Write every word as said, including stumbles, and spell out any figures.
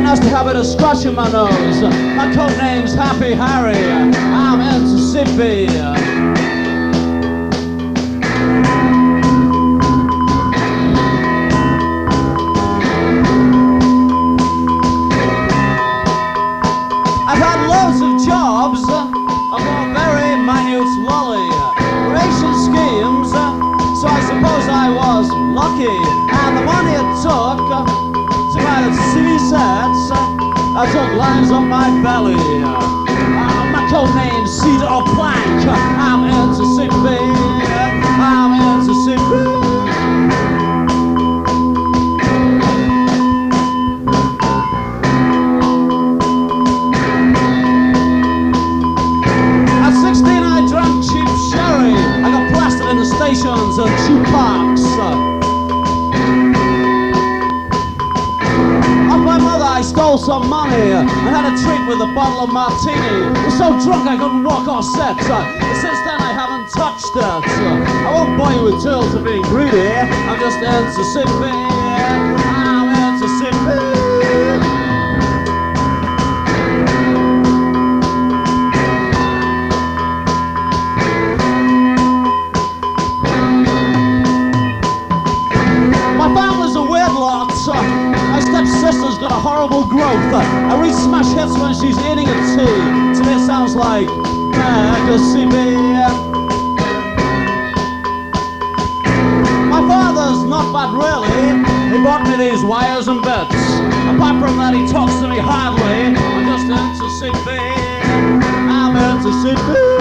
nice to have a bit of scratch in my nose. My code name's Happy Harry. I'm in Mississippi. I've had loads of jobs, although very minute lolly. Ration schemes, so I suppose I was lucky. And the money it took to buy the C D sets, I took lines on my belly. Uh, my code name's Cedar Plank. I'm in Mississippi. I'm in Mississippi. Stations and jukebox. Off my mother I stole some money and had a treat with a bottle of martini. I was so drunk I couldn't walk or sit. Since then I haven't touched it. I won't bore you with tales of being greedy. I'm just in Mississippi. I'm in Mississippi. My stepsister's got a horrible growth. I read smash hits when she's eating a tea. To me it sounds like Mississippi. My father's not bad really. He bought me these wires and bits. Apart from that he talks to me hardly. I'm just in Mississippi. I'm in Mississippi.